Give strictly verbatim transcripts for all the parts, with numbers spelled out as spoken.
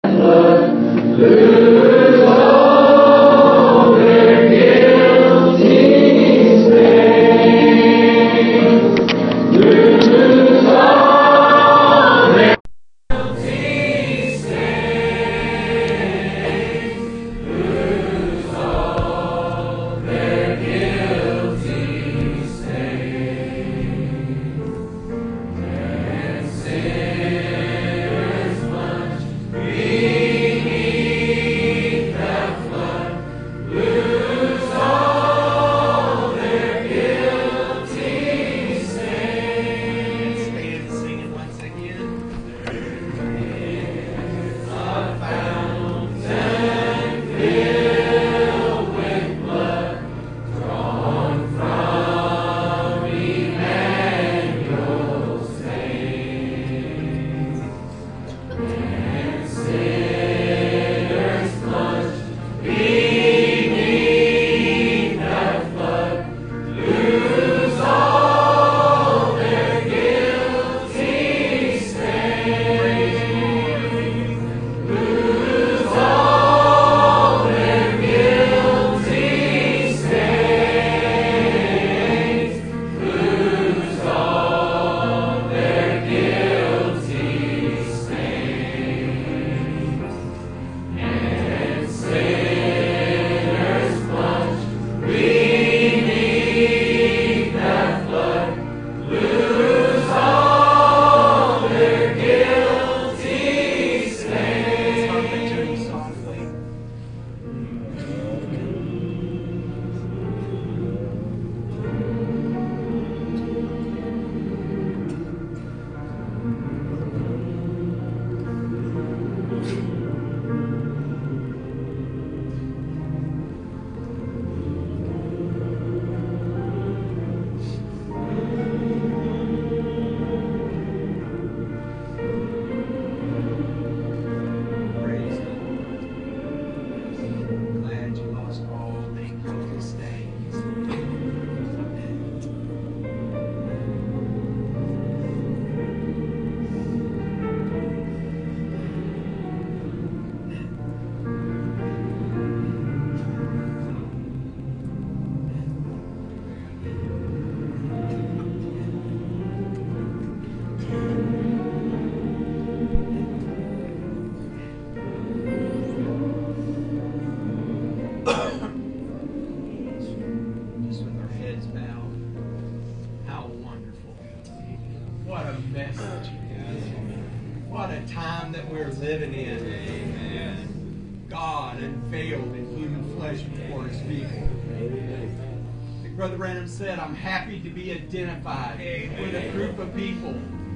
Brother Branham said, I'm happy to be identified Amen. With a group of people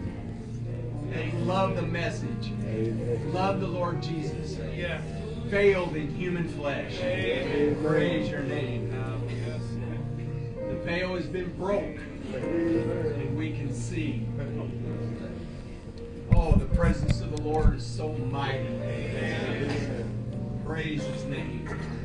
that love the message, Amen. Love the Lord Jesus, yeah. Veiled in human flesh. Amen. Praise your name. The veil has been broke, and we can see. Oh, the presence of the Lord is so mighty. Amen. Praise His name.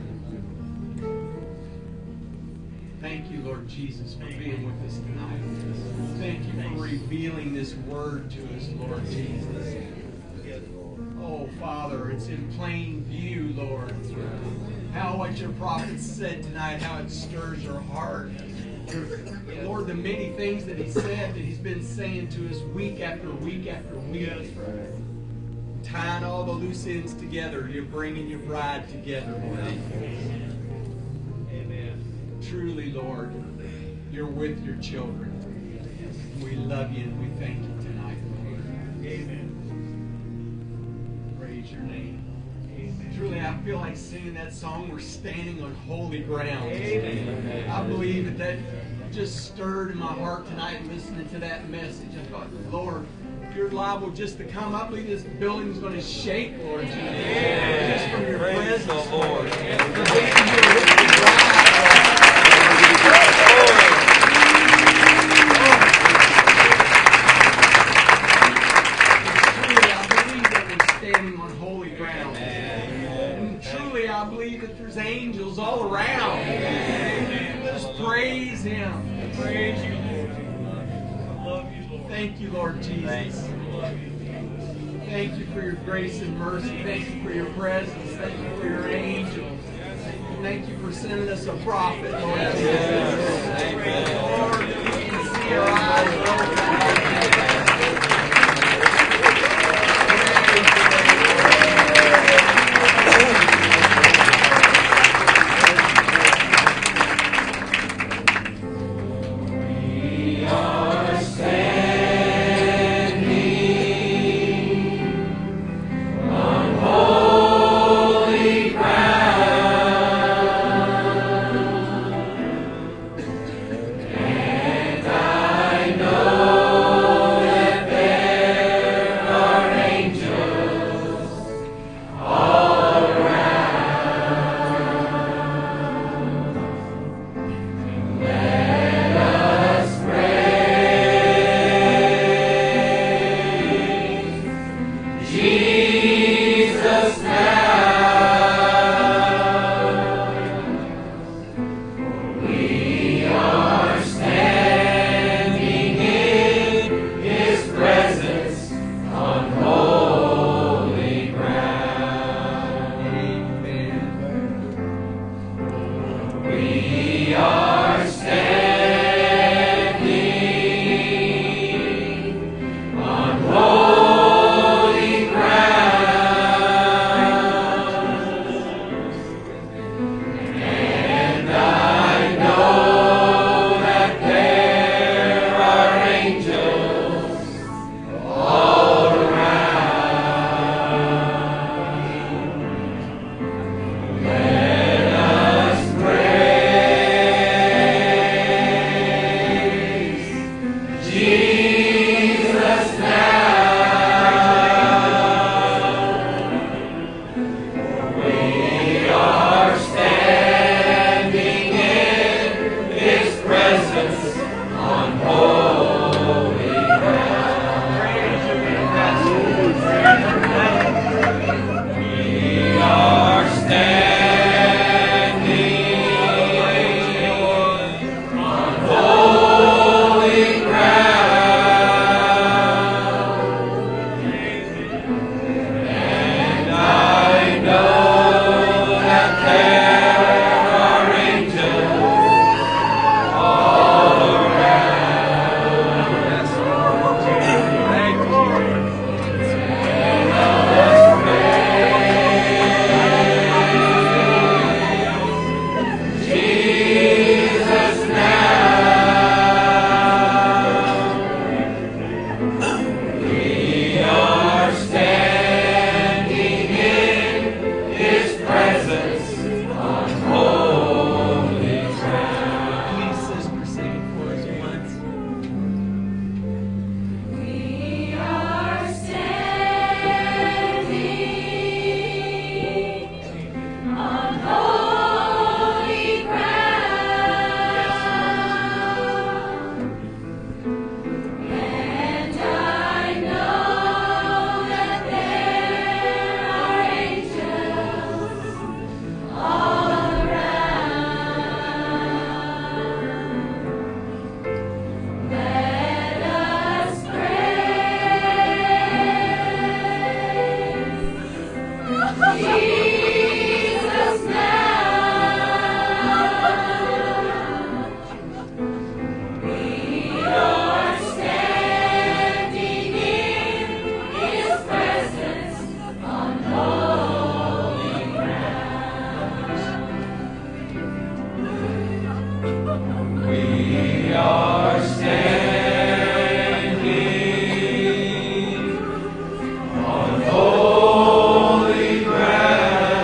Thank you, Lord Jesus, for being with us tonight. Thank you for revealing this word to us, Lord Jesus. Oh, Father, it's in plain view, Lord, how what your prophet said tonight, how it stirs your heart. Lord, the many things that he said, that he's been saying to us week after week after week. Tying all the loose ends together, you're bringing your bride together, Lord. Truly, Lord, you're with your children. We love you and we thank you tonight, Lord. Amen. Praise your name. Amen. Truly, I feel like singing that song, We're Standing on Holy Ground. Amen. I believe that that just stirred in my heart tonight listening to that message. I thought, Lord, if you're liable just to come, I believe this building's going to shake, Lord Jesus. Amen. Just from your Praise presence, the Lord. I believe that there's angels all around. Amen. Let us praise Him. Praise you, Lord. I love you, Lord. Thank you, Lord Jesus. Thank Thank you for your grace and mercy. Thank you for your presence. Thank you for your angels. Thank you for sending us a prophet, Lord Jesus. Lord, we can see our eyes open. Holy ground.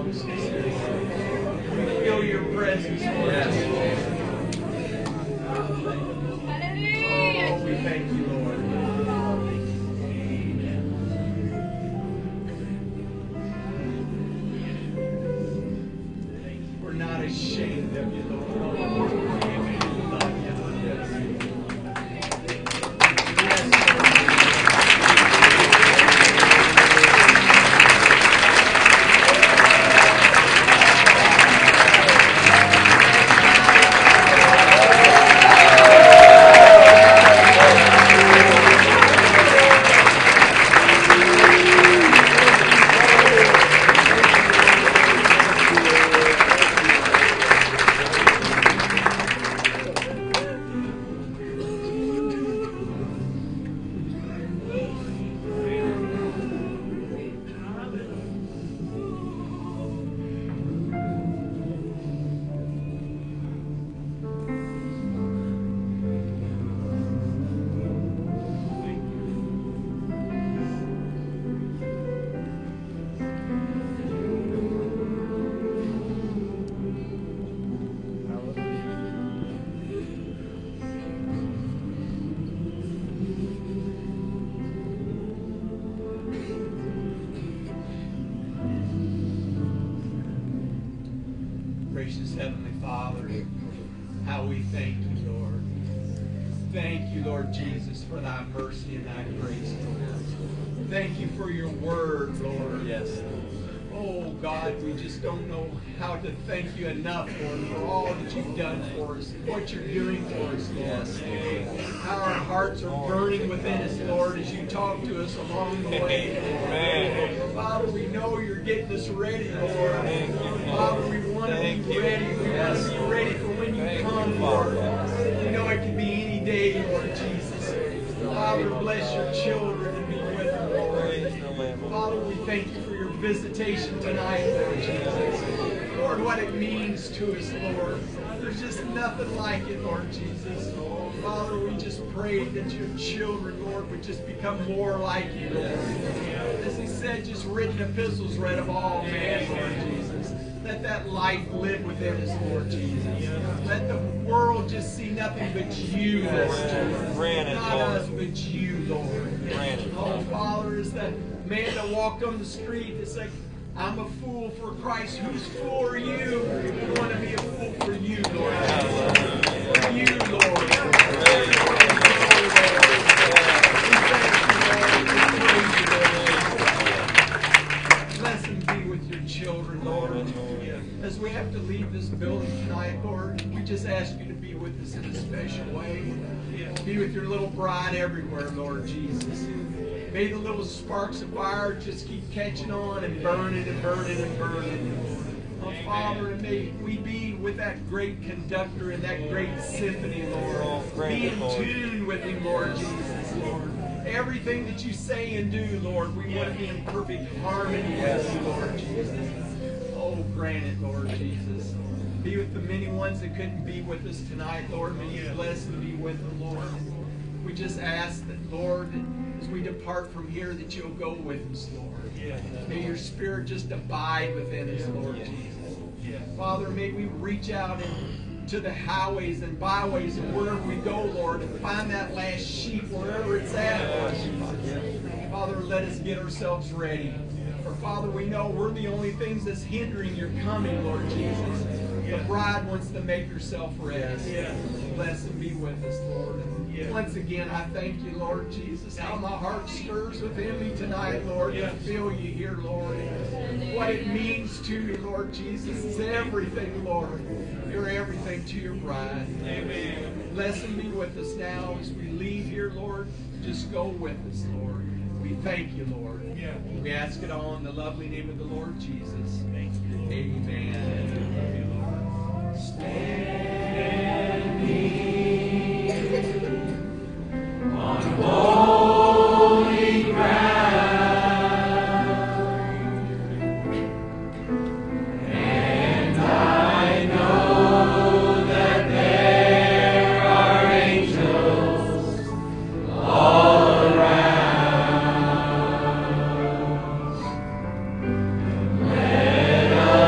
host this morning. We feel your presence, Lord. Oh, we thank you, Lord. We're not ashamed of you, Lord. Gracious Heavenly Father, how we thank you, Lord. Thank you, Lord Jesus, for thy mercy and thy grace, Lord. Thank you for your word, Lord. Yes. Oh, God, we just don't know how to thank you enough, Lord, for all that you've done for us, what you're doing for us, Lord. Yes. How our hearts are burning within us, Lord, as you talk to us along the way. Amen. Father, we know you're getting us ready, Lord. Father, we want to be ready. We want to be ready for when you come, Lord. We know it can be any day, Lord Jesus. Father, bless your children and be with them, Lord. Father, we thank you for your visitation tonight, Lord Jesus. Lord, what it means to us, Lord. There's just nothing like it, Lord Jesus. Father, we just pray that your children, Lord, would just become more like you, Lord. As he said, just written epistles read of all men, Lord Jesus. Let that life live within us, Lord Jesus. Let the world just see nothing but you, Lord Jesus. Not us, but you, Lord. Oh, Father, is that man that walked on the street that's like, I'm a fool for Christ. Whose fool are you? We want to be a fool for you, Lord. For you, Lord. Blessed be with your children, Lord. As we have to leave this building tonight, Lord, we just ask you to be with us in a special way. Be with your little bride everywhere, Lord Jesus. May the little sparks of fire just keep catching on and burning and burning and burning. Oh, Father, and may we be with that great conductor and that great symphony, Lord. Be in tune with him, Lord Jesus, Lord. Everything that you say and do, Lord, we want to be in perfect harmony with you, Lord Jesus. Oh, grant it, Lord Jesus. Be with the many ones that couldn't be with us tonight, Lord. May you bless and be with them, Lord. We just ask that, Lord, as we depart from here, that you'll go with us, Lord. May your Spirit just abide within us, Lord Jesus. Father, may we reach out into the highways and byways and wherever we go, Lord, and find that last sheep wherever it's at, Lord Jesus. Father, let us get ourselves ready. For, Father, we know we're the only things that's hindering your coming, Lord Jesus. The bride wants to make herself rest. Bless and be with us, Lord. Once again, I thank you, Lord Jesus, how my heart stirs within me tonight, Lord, to feel you here, Lord. What it means to you, Lord Jesus, is everything, Lord. You're everything to your bride. Amen. Bless and be with us now as we leave here, Lord. Just go with us, Lord. We thank you, Lord. We ask it all in the lovely name of the Lord Jesus. Amen. Standing on holy ground, and I know that there are angels all around. Let us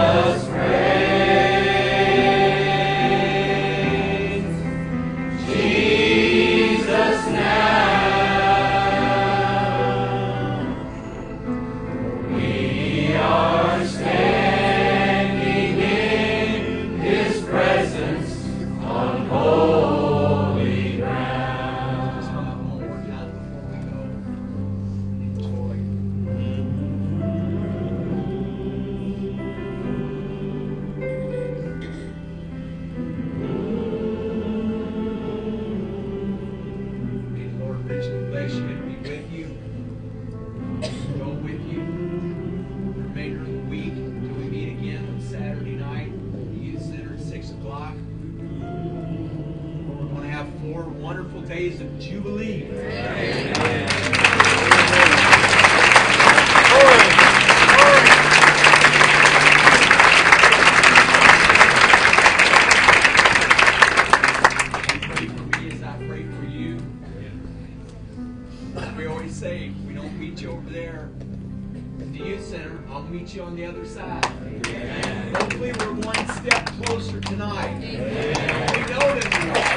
o'clock. I want to have four wonderful days of Jubilee. Amen. Pray for me as I pray for you. We always say, we don't meet you over there at the youth center. I'll meet you on the other side. Amen. Hopefully we're one step closer tonight. Amen. We know that we are.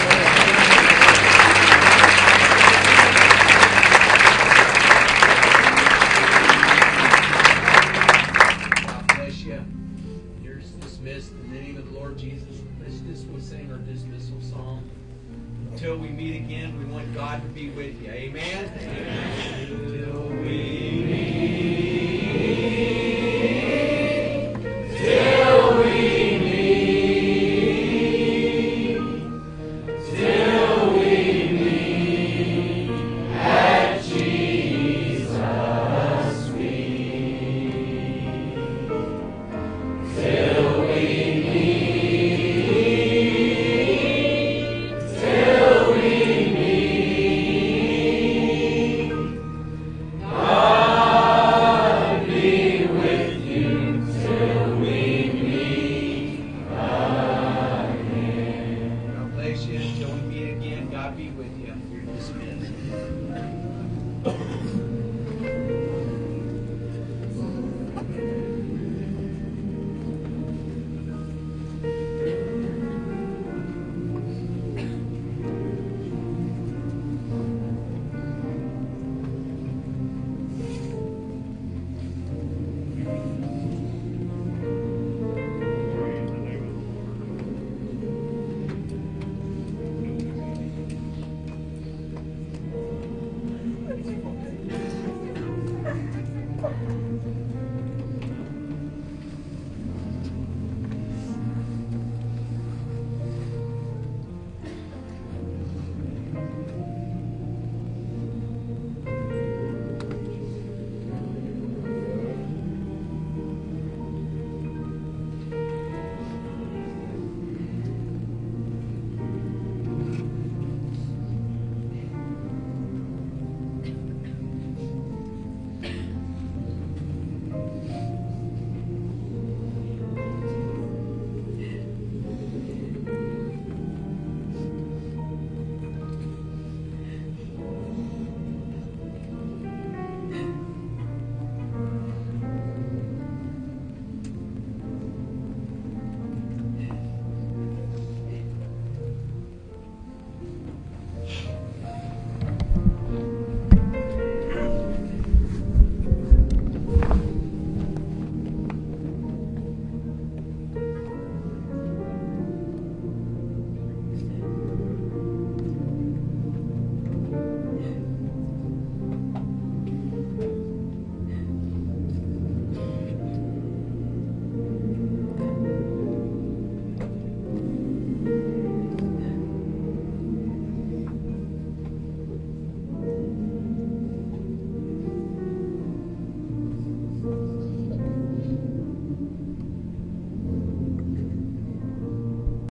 God bless you. You're dismissed in the name of the Lord Jesus. Let's just we'll sing our dismissal song. Until we meet again, we want God to be with you. Amen? Amen. Until we meet.